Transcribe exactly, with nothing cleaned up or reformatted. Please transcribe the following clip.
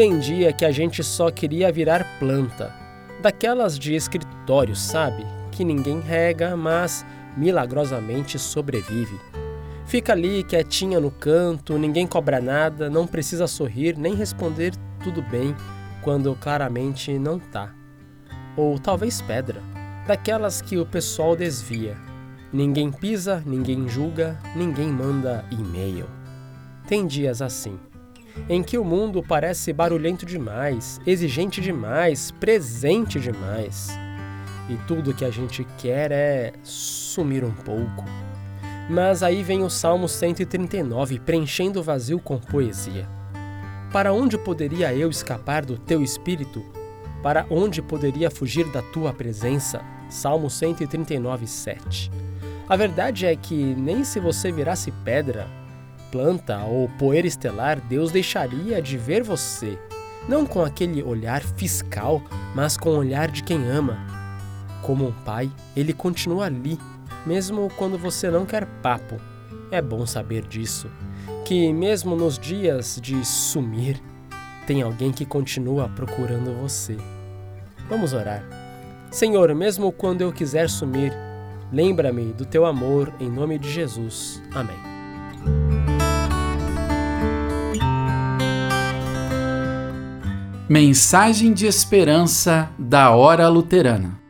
Tem dia que a gente só queria virar planta, daquelas de escritório, sabe? Que ninguém rega, mas milagrosamente sobrevive. Fica ali quietinha no canto, ninguém cobra nada, não precisa sorrir nem responder tudo bem quando claramente não tá. Ou talvez pedra, daquelas que o pessoal desvia. Ninguém pisa, ninguém julga, ninguém manda e-mail. Tem dias assim, em que o mundo parece barulhento demais, exigente demais, presente demais. E tudo que a gente quer é sumir um pouco. Mas aí vem o Salmo cento e trinta e nove, preenchendo o vazio com poesia. Para onde poderia eu escapar do teu espírito? Para onde poderia fugir da tua presença? Salmo cento e trinta e nove, sete. A verdade é que nem se você virasse pedra, planta ou poeira estelar, Deus deixaria de ver você. Não com aquele olhar fiscal, mas com o olhar de quem ama. Como um pai, ele continua ali, mesmo quando você não quer papo. É bom saber disso, que mesmo nos dias de sumir, tem alguém que continua procurando você. Vamos orar. Senhor, mesmo quando eu quiser sumir, lembra-me do teu amor, em nome de Jesus. Amém. Mensagem de esperança da Hora Luterana.